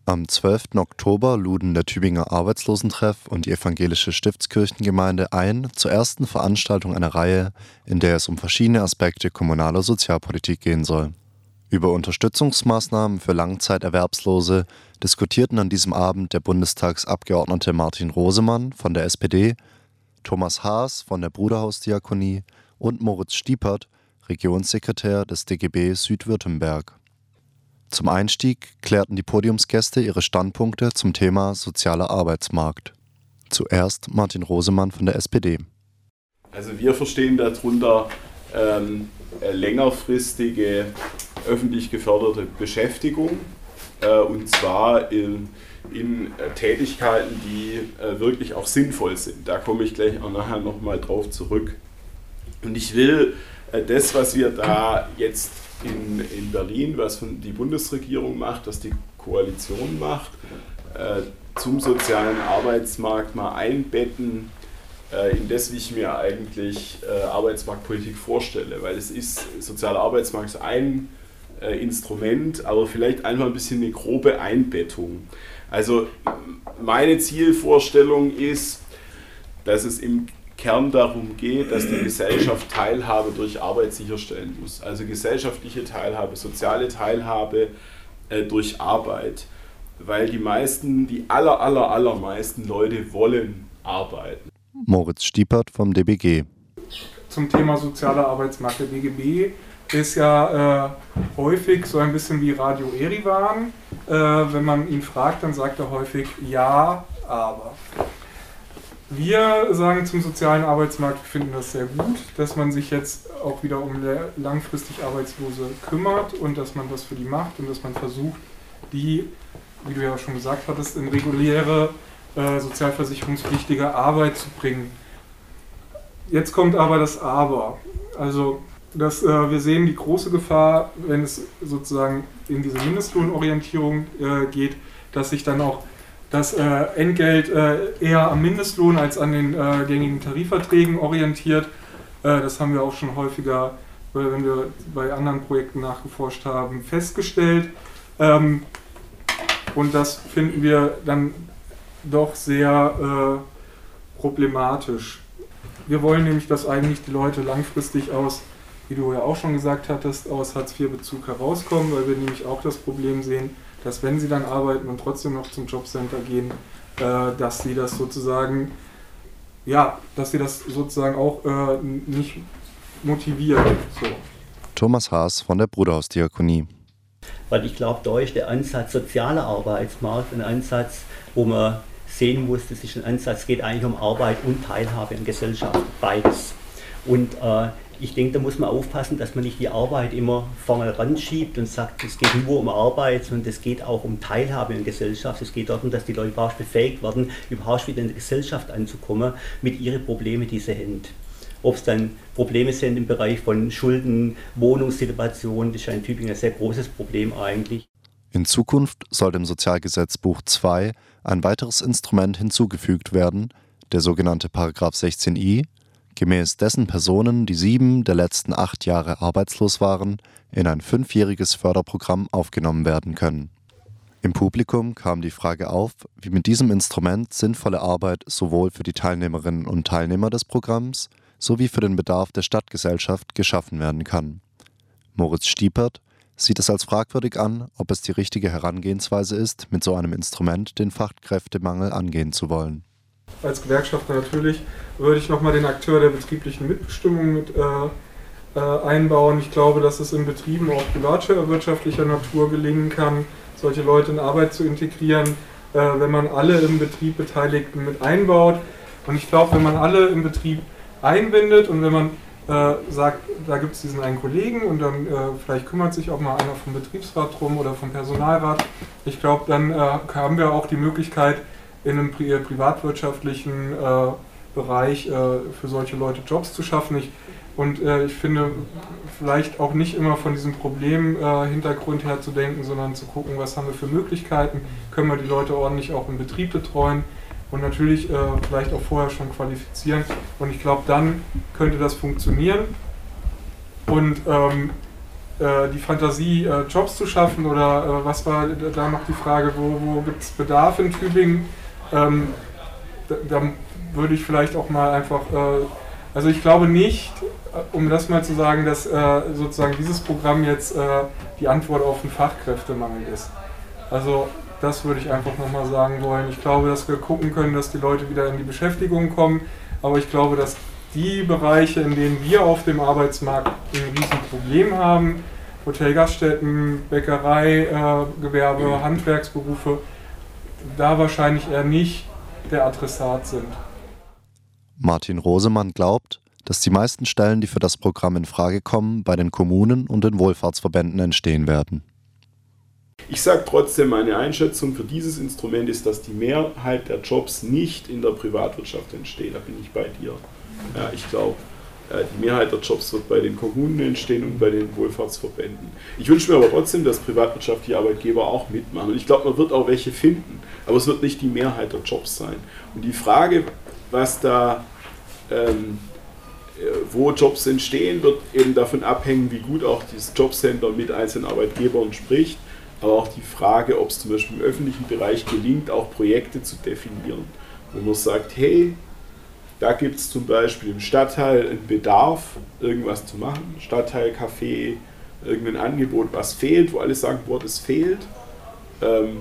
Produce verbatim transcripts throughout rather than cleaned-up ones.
Am zwölften Oktober luden der Tübinger Arbeitslosentreff und die Evangelische Stiftskirchengemeinde ein zur ersten Veranstaltung einer Reihe, in der es um verschiedene Aspekte kommunaler Sozialpolitik gehen soll. Über Unterstützungsmaßnahmen für Langzeiterwerbslose diskutierten an diesem Abend der Bundestagsabgeordnete Martin Rosemann von der S P D, Thomas Haas von der Bruderhausdiakonie und Moritz Stiepert, Regionssekretär des D G B Südwürttemberg. Zum Einstieg klärten die Podiumsgäste ihre Standpunkte zum Thema sozialer Arbeitsmarkt. Zuerst Martin Rosemann von der S P D. Also wir verstehen darunter ähm, längerfristige öffentlich geförderte Beschäftigung äh, und zwar in, in äh, Tätigkeiten, die äh, wirklich auch sinnvoll sind. Da komme ich gleich auch nachher nochmal drauf zurück. Und ich will äh, das, was wir da jetzt In, in Berlin, was die Bundesregierung macht, was die Koalition macht, äh, zum sozialen Arbeitsmarkt mal einbetten, äh, in das, wie ich mir eigentlich äh, Arbeitsmarktpolitik vorstelle. Weil es ist, sozialer Arbeitsmarkt ist ein äh, Instrument, aber vielleicht einfach ein bisschen eine grobe Einbettung. Also meine Zielvorstellung ist, dass es im Kern darum geht, dass die Gesellschaft Teilhabe durch Arbeit sicherstellen muss. Also gesellschaftliche Teilhabe, soziale Teilhabe äh, durch Arbeit. Weil die meisten, die aller, aller, allermeisten Leute wollen arbeiten. Moritz Stiepert vom D B G. Zum Thema sozialer Arbeitsmarkt. Der D G B ist ja äh, häufig so ein bisschen wie Radio Erivan. Äh, wenn man ihn fragt, dann sagt er häufig ja, aber. Wir sagen zum sozialen Arbeitsmarkt, wir finden das sehr gut, dass man sich jetzt auch wieder um langfristig Arbeitslose kümmert und dass man das für die macht und dass man versucht, die, wie du ja schon gesagt hattest, in reguläre äh, sozialversicherungspflichtige Arbeit zu bringen. Jetzt kommt aber das Aber. Also dass, äh, wir sehen die große Gefahr, wenn es sozusagen in diese Mindestlohnorientierung äh, geht, dass sich dann auch das äh, Entgelt äh, eher am Mindestlohn als an den äh, gängigen Tarifverträgen orientiert. Äh, das haben wir auch schon häufiger, äh, wenn wir bei anderen Projekten nachgeforscht haben, festgestellt. Ähm, und das finden wir dann doch sehr äh, problematisch. Wir wollen nämlich, dass eigentlich die Leute langfristig aus, wie du ja auch schon gesagt hattest, aus Hartz vier Bezug herauskommen, weil wir nämlich auch das Problem sehen, dass wenn sie dann arbeiten und trotzdem noch zum Jobcenter gehen, äh, dass sie das sozusagen, ja, dass sie das sozusagen auch äh, nicht motiviert. So. Thomas Haas von der Bruderhausdiakonie. Weil ich glaube, da ist der Ansatz sozialer Arbeitsmarkt ein Ansatz, wo man sehen muss, das ist ein Ansatz, geht eigentlich um Arbeit und Teilhabe in Gesellschaft, beides. Und äh, ich denke, da muss man aufpassen, dass man nicht die Arbeit immer vorne ran schiebt und sagt, es geht nur um Arbeit, sondern es geht auch um Teilhabe in der Gesellschaft. Es geht darum, dass die Leute überhaupt befähigt werden, überhaupt wieder in der Gesellschaft anzukommen mit ihren Problemen, die sie haben. Ob es dann Probleme sind im Bereich von Schulden, Wohnungssituationen, das ist ja in Tübingen ein sehr großes Problem eigentlich. In Zukunft soll dem Sozialgesetzbuch zwei ein weiteres Instrument hinzugefügt werden, der sogenannte Paragraph sechzehn i, gemäß dessen Personen, die sieben der letzten acht Jahre arbeitslos waren, in ein fünfjähriges Förderprogramm aufgenommen werden können. Im Publikum kam die Frage auf, wie mit diesem Instrument sinnvolle Arbeit sowohl für die Teilnehmerinnen und Teilnehmer des Programms sowie für den Bedarf der Stadtgesellschaft geschaffen werden kann. Moritz Stiepert sieht es als fragwürdig an, ob es die richtige Herangehensweise ist, mit so einem Instrument den Fachkräftemangel angehen zu wollen. Als Gewerkschafter natürlich würde ich nochmal den Akteur der betrieblichen Mitbestimmung mit äh, äh, einbauen. Ich glaube, dass es in Betrieben auch privatwirtschaftlicher Natur gelingen kann, solche Leute in Arbeit zu integrieren, äh, wenn man alle im Betrieb Beteiligten mit einbaut. Und ich glaube, wenn man alle im Betrieb einbindet und wenn man äh, sagt, da gibt es diesen einen Kollegen und dann äh, vielleicht kümmert sich auch mal einer vom Betriebsrat drum oder vom Personalrat, ich glaube, dann äh, haben wir auch die Möglichkeit, in einem pri- privatwirtschaftlichen äh, Bereich äh, für solche Leute Jobs zu schaffen. Ich, und äh, ich finde, vielleicht auch nicht immer von diesem Problemhintergrund äh, her zu denken, sondern zu gucken, was haben wir für Möglichkeiten, können wir die Leute ordentlich auch im Betrieb betreuen und natürlich äh, vielleicht auch vorher schon qualifizieren. Und ich glaube, dann könnte das funktionieren. Und ähm, äh, die Fantasie, äh, Jobs zu schaffen oder äh, was war da noch die Frage, wo, wo gibt es Bedarf in Tübingen? Ähm, da, da würde ich vielleicht auch mal einfach, äh, also ich glaube nicht, um das mal zu sagen, dass äh, sozusagen dieses Programm jetzt äh, die Antwort auf den Fachkräftemangel ist. Also das würde ich einfach nochmal sagen wollen. Ich glaube, dass wir gucken können, dass die Leute wieder in die Beschäftigung kommen, aber ich glaube, dass die Bereiche, in denen wir auf dem Arbeitsmarkt ein Riesenproblem haben, Hotel, Gaststätten, Bäckerei, äh, Gewerbe, Handwerksberufe, da wahrscheinlich eher nicht der Adressat sind. Martin Rosemann glaubt, dass die meisten Stellen, die für das Programm in Frage kommen, bei den Kommunen und den Wohlfahrtsverbänden entstehen werden. Ich sage trotzdem, meine Einschätzung für dieses Instrument ist, dass die Mehrheit der Jobs nicht in der Privatwirtschaft entsteht. Da bin ich bei dir. Ja, ich glaube, die Mehrheit der Jobs wird bei den Kommunen entstehen und bei den Wohlfahrtsverbänden. Ich wünsche mir aber trotzdem, dass privatwirtschaftliche Arbeitgeber auch mitmachen. Und ich glaube, man wird auch welche finden, aber es wird nicht die Mehrheit der Jobs sein. Und die Frage, was da, ähm, wo Jobs entstehen, wird eben davon abhängen, wie gut auch dieses Jobcenter mit einzelnen Arbeitgebern spricht. Aber auch die Frage, ob es zum Beispiel im öffentlichen Bereich gelingt, auch Projekte zu definieren. Wo man sagt, hey, da gibt es zum Beispiel im Stadtteil einen Bedarf, irgendwas zu machen. Stadtteilcafé, irgendein Angebot, was fehlt, wo alle sagen, boah, das fehlt. Ähm,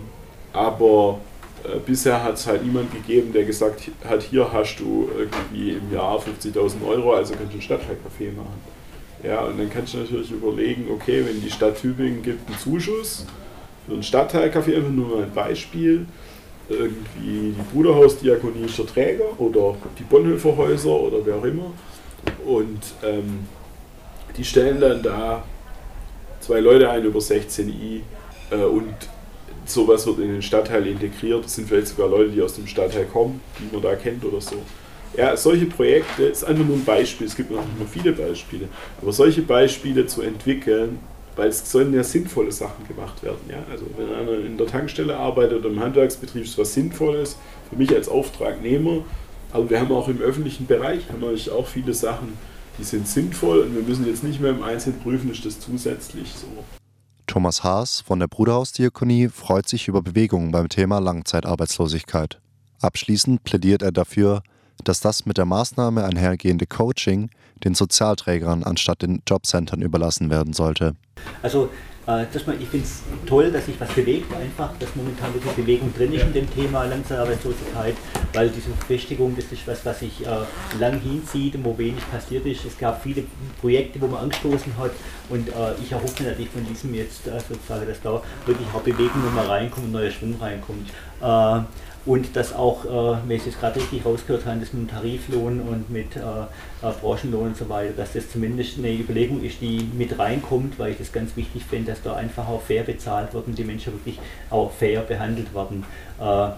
aber äh, bisher hat es halt niemand gegeben, der gesagt hat, hier hast du irgendwie im Jahr fünfzigtausend Euro, also kannst du ein Stadtteilcafé machen. Ja, und dann kannst du natürlich überlegen, okay, wenn die Stadt Tübingen gibt einen Zuschuss für ein Stadtteilcafé, einfach nur mal ein Beispiel, irgendwie die Bruderhausdiakonie ist der Träger oder die Bonhoeffer Häuser oder wer auch immer. Und ähm, die stellen dann da zwei Leute ein über sechzehn i äh, und sowas wird in den Stadtteil integriert. Das sind vielleicht sogar Leute, die aus dem Stadtteil kommen, die man da kennt oder so. Ja, solche Projekte, das ist einfach nur ein Beispiel, es gibt noch immer viele Beispiele, aber solche Beispiele zu entwickeln, weil es sollen ja sinnvolle Sachen gemacht werden. Ja? Also wenn einer in der Tankstelle arbeitet oder im Handwerksbetrieb, ist was Sinnvolles, für mich als Auftragnehmer, aber wir haben auch im öffentlichen Bereich haben wir auch viele Sachen, die sind sinnvoll und wir müssen jetzt nicht mehr im Einzelnen prüfen, ist das zusätzlich so. Thomas Haas von der Bruderhausdiakonie freut sich über Bewegungen beim Thema Langzeitarbeitslosigkeit. Abschließend plädiert er dafür, dass das mit der Maßnahme einhergehende Coaching den Sozialträgern anstatt den Jobcentern überlassen werden sollte. Also äh, das mal, ich finde es toll, dass sich was bewegt, einfach, dass momentan wirklich Bewegung drin ist in dem Thema Langzeitarbeitslosigkeit, weil diese Verfestigung, das ist was, was sich äh, lang hinzieht und wo wenig passiert ist. Es gab viele Projekte, wo man angestoßen hat und äh, ich erhoffe natürlich von diesem jetzt äh, sozusagen, dass da wirklich auch Bewegung nochmal reinkommt und neuer Schwung reinkommt. Äh, Und dass auch, äh, wenn ich es gerade richtig rausgehört habe, das mit dem Tariflohn und mit äh, äh, Branchenlohn und so weiter, dass das zumindest eine Überlegung ist, die mit reinkommt, weil ich das ganz wichtig finde, dass da einfach auch fair bezahlt wird und die Menschen wirklich auch fair behandelt werden. Äh,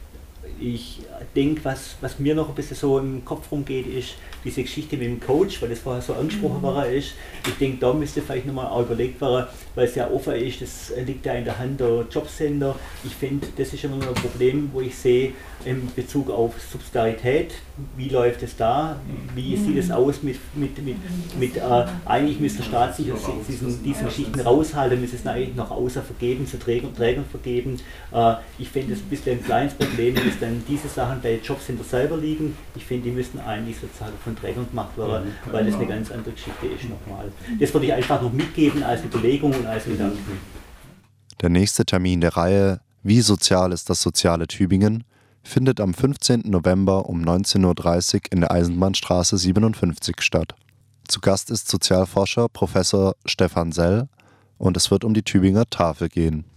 ich denke, was, was mir noch ein bisschen so im Kopf rumgeht, ist diese Geschichte mit dem Coach, weil das vorher so angesprochen worden ist. Ich denke, da müsste vielleicht nochmal auch überlegt werden, weil es ja offen ist, das liegt ja in der Hand der Jobcenter. Ich finde, das ist immer noch ein Problem, wo ich sehe, in Bezug auf Subsidiarität, wie läuft es da, wie sieht es aus mit, mit, mit, mit äh, eigentlich müsste der Staat sich aus diesen, diesen Geschichten raushalten, müsste es eigentlich noch außer vergeben, zu Trägern, Trägern vergeben. Äh, ich finde, das ist ein bisschen ein kleines Problem, dass dann diese Sachen bei Jobcenter selber liegen. Ich finde, die müssten eigentlich sozusagen von Trägern gemacht werden, weil das eine ganz andere Geschichte ist nochmal. Das würde ich einfach noch mitgeben als Überlegung und als Gedanken. Der nächste Termin der Reihe Wie sozial ist das soziale Tübingen findet am fünfzehnten November um neunzehn Uhr dreißig in der Eisenbahnstraße siebenundfünfzig statt. Zu Gast ist Sozialforscher Professor Stefan Sell und es wird um die Tübinger Tafel gehen.